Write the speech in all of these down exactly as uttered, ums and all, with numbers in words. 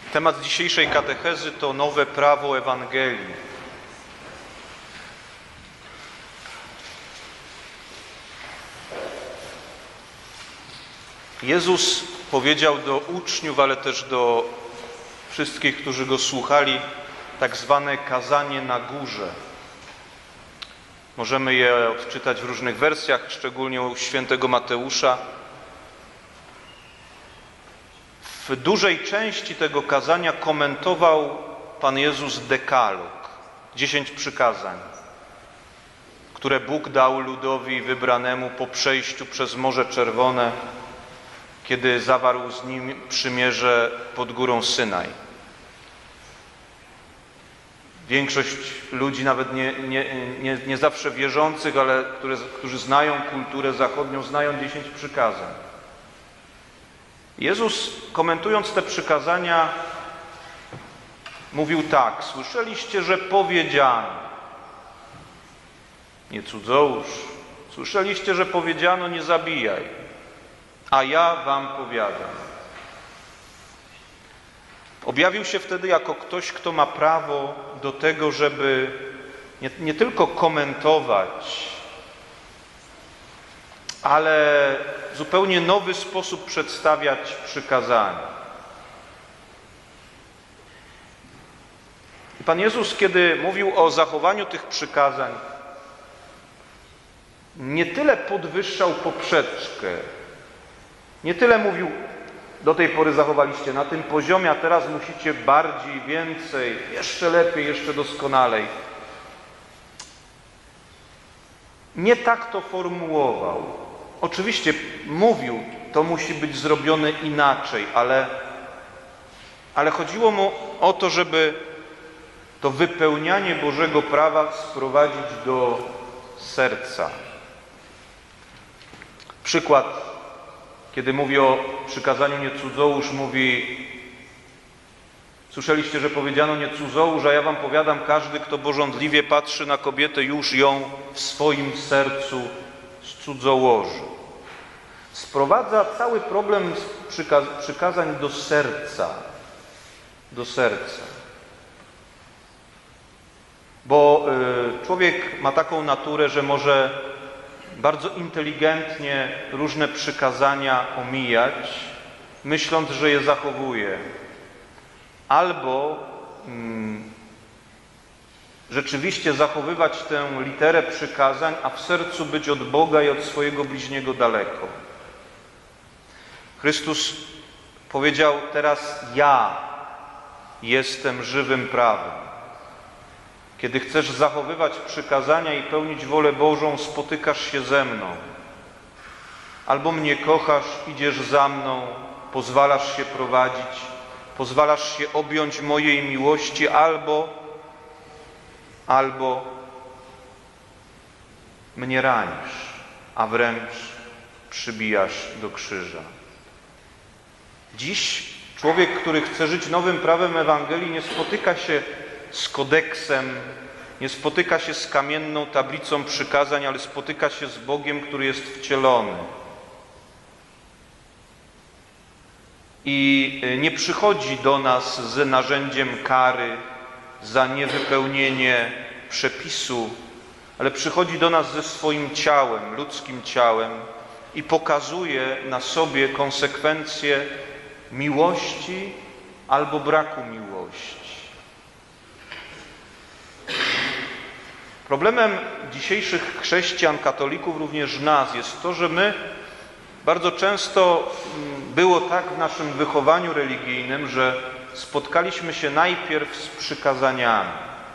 Temat dzisiejszej katechezy to nowe prawo Ewangelii. Jezus powiedział do uczniów, ale też do wszystkich, którzy Go słuchali, tak zwane kazanie na górze. Możemy je odczytać w różnych wersjach, szczególnie u świętego Mateusza. W dużej części tego kazania komentował Pan Jezus dekalog, dziesięć przykazań, które Bóg dał ludowi wybranemu po przejściu przez Morze Czerwone, kiedy zawarł z nim przymierze pod górą Synaj. Większość ludzi, nawet nie, nie, nie, nie zawsze wierzących, ale które, którzy znają kulturę zachodnią, znają dziesięć przykazań. Jezus, komentując te przykazania, mówił tak: słyszeliście, że powiedziano, nie cudzołóż, słyszeliście, że powiedziano, nie zabijaj, a ja wam powiadam. Objawił się wtedy jako ktoś, kto ma prawo do tego, żeby nie, nie tylko komentować, ale w zupełnie nowy sposób przedstawiać przykazania. I Pan Jezus, kiedy mówił o zachowaniu tych przykazań, nie tyle podwyższał poprzeczkę, nie tyle mówił: do tej pory zachowaliście na tym poziomie, a teraz musicie bardziej, więcej, jeszcze lepiej, jeszcze doskonalej. Nie tak to formułował. Oczywiście mówił, to musi być zrobione inaczej, ale, ale chodziło mu o to, żeby to wypełnianie Bożego prawa sprowadzić do serca. Przykład, kiedy mówi o przykazaniu nie cudzołóż, mówi: słyszeliście, że powiedziano nie cudzołóż, a ja wam powiadam, każdy, kto pożądliwie patrzy na kobietę, już ją w swoim sercu cudzołoży. Sprowadza cały problem przykaz przykazań do serca. Do serca. Bo y, człowiek ma taką naturę, że może bardzo inteligentnie różne przykazania omijać, myśląc, że je zachowuje. Albo mm, rzeczywiście zachowywać tę literę przykazań, a w sercu być od Boga i od swojego bliźniego daleko. Chrystus powiedział: teraz ja jestem żywym prawem. Kiedy chcesz zachowywać przykazania i pełnić wolę Bożą, spotykasz się ze mną. Albo mnie kochasz, idziesz za mną, pozwalasz się prowadzić, pozwalasz się objąć mojej miłości, albo, albo mnie ranisz, a wręcz przybijasz do krzyża. Dziś człowiek, który chce żyć nowym prawem Ewangelii, nie spotyka się z kodeksem, nie spotyka się z kamienną tablicą przykazań, ale spotyka się z Bogiem, który jest wcielony. I nie przychodzi do nas z narzędziem kary za niewypełnienie przepisu, ale przychodzi do nas ze swoim ciałem, ludzkim ciałem i pokazuje na sobie konsekwencje miłości albo braku miłości. Problemem dzisiejszych chrześcijan, katolików, również nas, jest to, że my bardzo często było tak w naszym wychowaniu religijnym, że spotkaliśmy się najpierw z przykazaniami.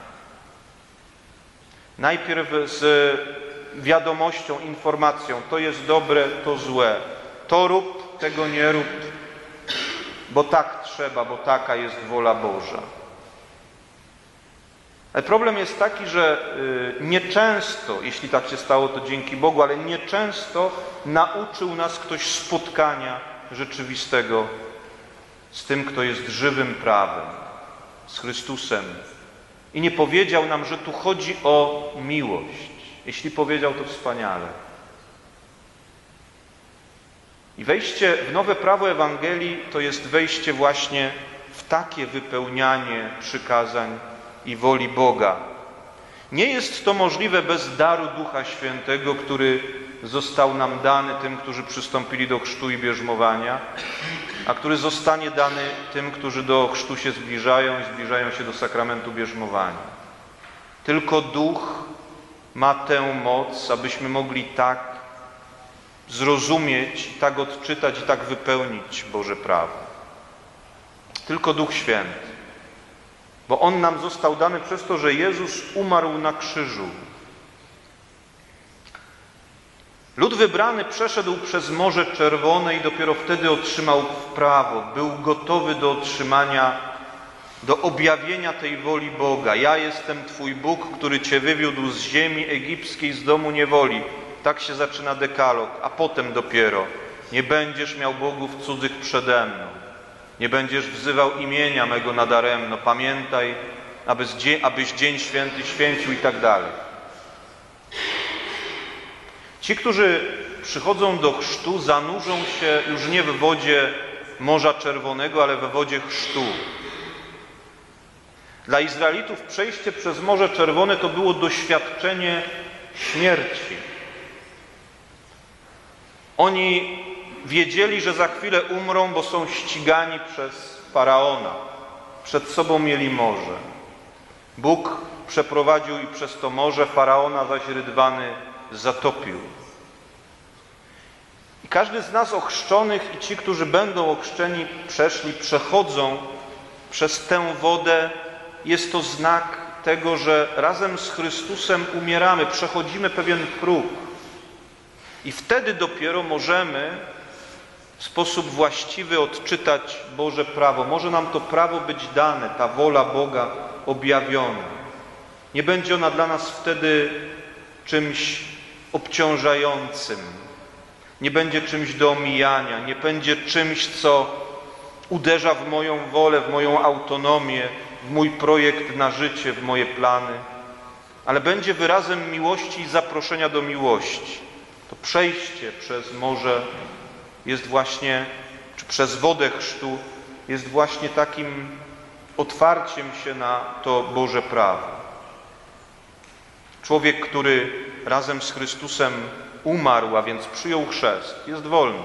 Najpierw z wiadomością, informacją: to jest dobre, to złe. To rób, tego nie rób, bo tak trzeba, bo taka jest wola Boża. Ale problem jest taki, że nieczęsto, jeśli tak się stało, to dzięki Bogu, ale nieczęsto nauczył nas ktoś spotkania rzeczywistego z tym, kto jest żywym prawem, z Chrystusem. I nie powiedział nam, że tu chodzi o miłość. Jeśli powiedział, to wspaniale. I wejście w nowe prawo Ewangelii to jest wejście właśnie w takie wypełnianie przykazań i woli Boga. Nie jest to możliwe bez daru Ducha Świętego, który został nam dany tym, którzy przystąpili do chrztu i bierzmowania, a który zostanie dany tym, którzy do chrztu się zbliżają i zbliżają się do sakramentu bierzmowania. Tylko Duch ma tę moc, abyśmy mogli tak zrozumieć, tak odczytać i tak wypełnić Boże prawo. Tylko Duch Święty. Bo On nam został dany przez to, że Jezus umarł na krzyżu. Lud wybrany przeszedł przez Morze Czerwone i dopiero wtedy otrzymał prawo. Był gotowy do otrzymania, do objawienia tej woli Boga. Ja jestem Twój Bóg, który Cię wywiódł z ziemi egipskiej, z domu niewoli. Tak się zaczyna dekalog, a potem dopiero nie będziesz miał bogów cudzych przede mną. Nie będziesz wzywał imienia mego nadaremno. Pamiętaj, abyś dzień święty święcił i tak dalej. Ci, którzy przychodzą do chrztu, zanurzą się już nie w wodzie Morza Czerwonego, ale we wodzie chrztu. Dla Izraelitów przejście przez Morze Czerwone to było doświadczenie śmierci. Oni wiedzieli, że za chwilę umrą, bo są ścigani przez Faraona. Przed sobą mieli morze. Bóg przeprowadził i przez to morze, Faraona zaś rydwany zatopił. I każdy z nas ochrzczonych i ci, którzy będą ochrzczeni, przeszli, przechodzą przez tę wodę. Jest to znak tego, że razem z Chrystusem umieramy, przechodzimy pewien próg. I wtedy dopiero możemy w sposób właściwy odczytać Boże prawo. Może nam to prawo być dane, ta wola Boga objawiona. Nie będzie ona dla nas wtedy czymś obciążającym. Nie będzie czymś do omijania. Nie będzie czymś, co uderza w moją wolę, w moją autonomię, w mój projekt na życie, w moje plany. Ale będzie wyrazem miłości i zaproszenia do miłości. To przejście przez morze jest właśnie, czy przez wodę chrztu jest właśnie takim otwarciem się na to Boże prawo. Człowiek, który razem z Chrystusem umarł, a więc przyjął chrzest, jest wolny.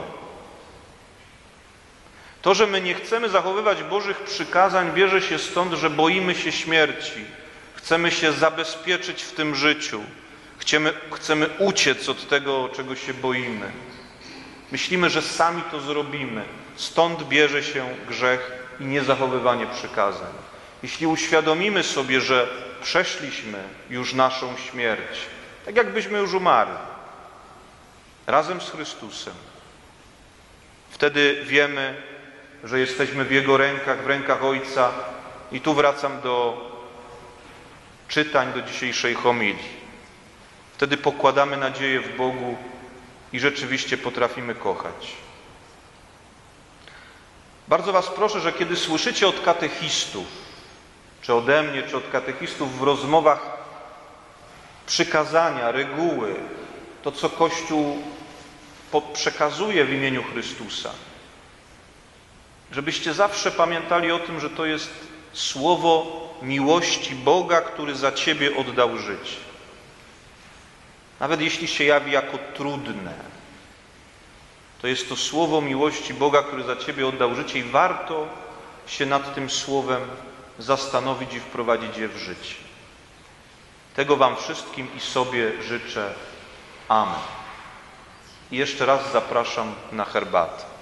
To, że my nie chcemy zachowywać Bożych przykazań, bierze się stąd, że boimy się śmierci. Chcemy się zabezpieczyć w tym życiu. Chcemy, chcemy uciec od tego, czego się boimy. Myślimy, że sami to zrobimy. Stąd bierze się grzech i niezachowywanie przykazań. Jeśli uświadomimy sobie, że przeszliśmy już naszą śmierć, tak jakbyśmy już umarli, razem z Chrystusem, wtedy wiemy, że jesteśmy w Jego rękach, w rękach Ojca. I tu wracam do czytań, do dzisiejszej homilii. Wtedy pokładamy nadzieję w Bogu i rzeczywiście potrafimy kochać. Bardzo Was proszę, że kiedy słyszycie od katechistów, czy ode mnie, czy od katechistów w rozmowach przykazania, reguły, to co Kościół przekazuje w imieniu Chrystusa, żebyście zawsze pamiętali o tym, że to jest słowo miłości Boga, który za Ciebie oddał życie. Nawet jeśli się jawi jako trudne, to jest to słowo miłości Boga, który za Ciebie oddał życie i warto się nad tym słowem zastanowić i wprowadzić je w życie. Tego Wam wszystkim i sobie życzę. Amen. I jeszcze raz zapraszam na herbatę.